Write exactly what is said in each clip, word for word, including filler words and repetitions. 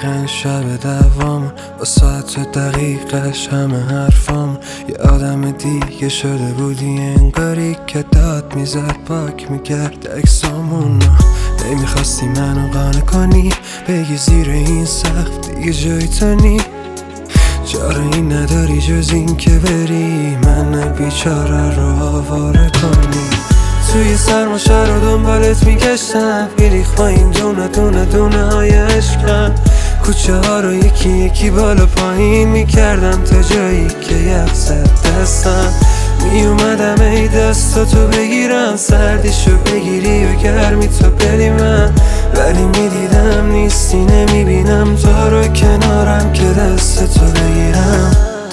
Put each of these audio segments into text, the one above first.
دقیقا شب دوام با ساعت دقیقش همه حرفام یه آدم دیگه شده بودی، انگاری که داد میزد پاک میکرد اکسامونو. نمیخواستی منو قانع کنی، بگی زیر این سقف دیگه جای تو نی. چاره این نداری جز این که بری من بیچاره رو آواره کنی. توی سرماشه رو دنبالت میگشتم، میریخ با این دونه دونه دونه های عشقم. کوچه ها رو یکی یکی بالا پایین میکردم تا جایی که یخ زد دستم. میومدم ای دستاتو بگیرم، سردیشو بگیری و گرمی تو بدی من. ولی میدیدم نیستی، نمیبینم تو رو کنارم که دستتو بگیرم.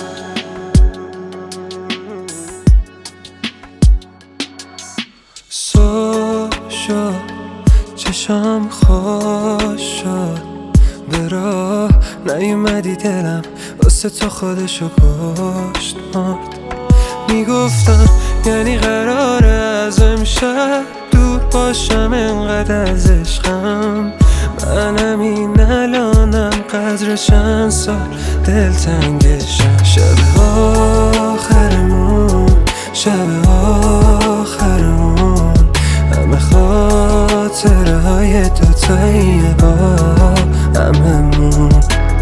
صبح شد چشام خوش شد، به راه نیومدی دلم واسه تو خودشو کشت مرد. میگفتم یعنی قراره از امشب دور باشم، انقدر از عشقم. منم این الانم قدر چند سال دلتنگشم. شب آخرمون، شب آخرمون، همه خاطره های دوتایی با هممون.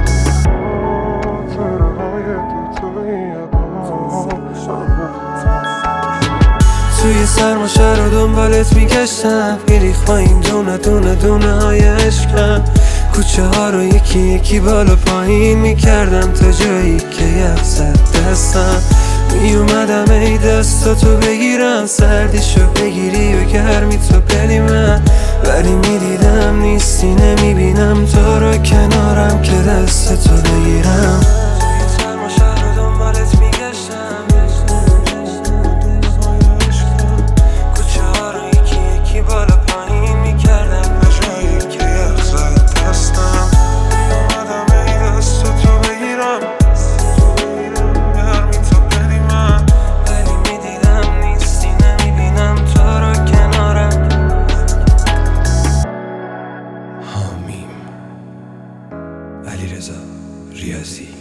توی سرماشه رو دنبالت میگشتم، میریخ با این دونه دونه دونه های عشقم. کوچه ها رو یکی یکی بالا پایین میکردم تا جایی که یخ زد دستم. میومدم ای دستاتو بگیرم، سردیشو بگیری و گرمی تو بدی من. ولی میدیدم نیستی، نمیبینم تو رو کنارم که دستتو بگیرم. علیرضا ریاضی.